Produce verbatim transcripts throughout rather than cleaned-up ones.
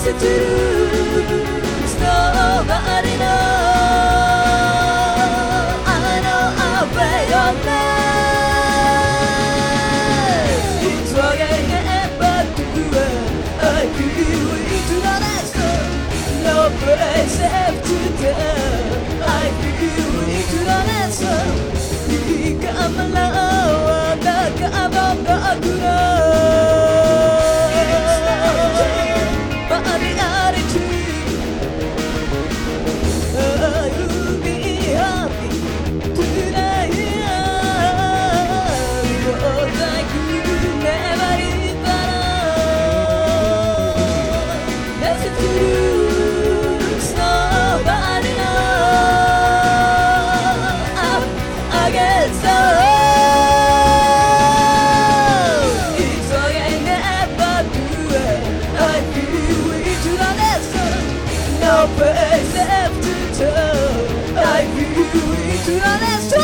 Nothing to lose, nobody knows. I know I'll pay your name. It's again but I feel into the next no place left to tell. I feel into the next become alone, like a bomb that but the attitude you'll be happy tonight because like you never did that. That's it to lose, nobody knows. Up against the it's okay, never do it. I feel into the lesson, no place left to turn. I feel into the lesson.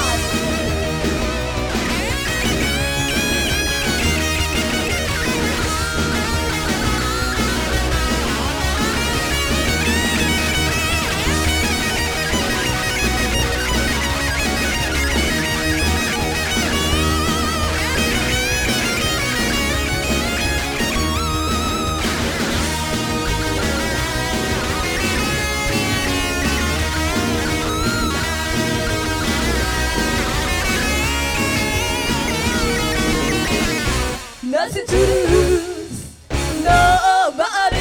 Nothing to lose, nobody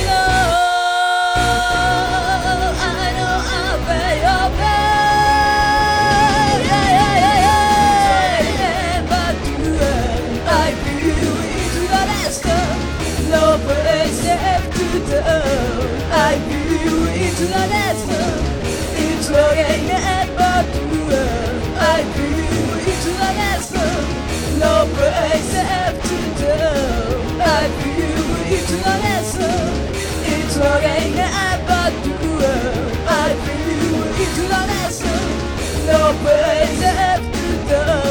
knows. I know I'll pay your bill. Yeah, yeah, yeah, yeah. But do it, I feel into the lesson. No place left to turn. I feel into the lesson. It's okay, but do it. I feel into the lesson. No place left to turn. I feel into the lesson. It's okay, but do it. I feel into the lesson. No place left to turn.